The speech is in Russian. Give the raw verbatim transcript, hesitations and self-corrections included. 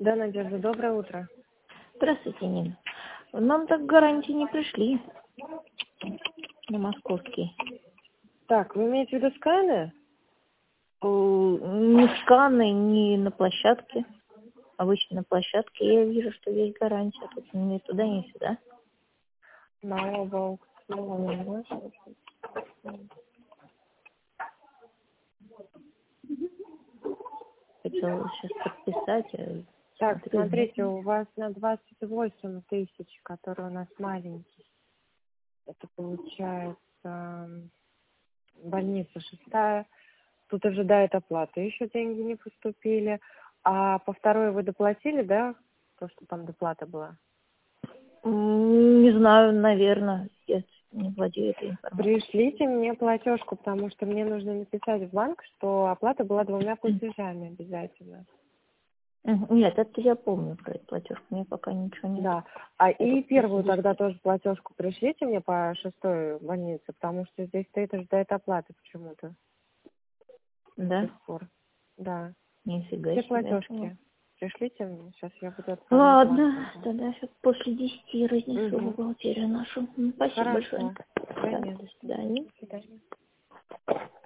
Да, Надежда, доброе утро. Здравствуйте, Нина. Нам так гарантии не пришли на московский. Так, вы имеете в виду сканы? Э, Ни сканы, ни на площадке. Обычно на площадке я вижу, что есть гарантия. Тут ни туда, ни сюда. На оба аукциона. Хотела сейчас подписать. а Так, смотрю, смотрите, нет. у вас на двадцать восемь тысяч, который у нас маленький. Это получается м, больница шестая. Тут ожидает оплаты. Еще деньги не поступили. А по второй вы доплатили, да? То, что там доплата была? М, Не знаю, наверное. Я не владею этой информацией. Пришлите мне платежку, потому что мне нужно написать в банк, что оплата была двумя платежами обязательно. Мгм. Нет, это я помню про эту платежку. Мне пока ничего нет. Да. А и Это первую просто тогда тоже платежку пришлите мне по шестой больнице, потому что здесь стоит ожидает оплаты почему-то до да? сих пор. Да. Нифига Все себе. Ну, платежки пришлите мне. Сейчас я буду отправлять в банк ладно, тогда. тогда сейчас после десяти разнесу в Угу. бухгалтерию нашу. М, Спасибо большое. Хорошо. Да, Да, не до за что. свидания. До свидания.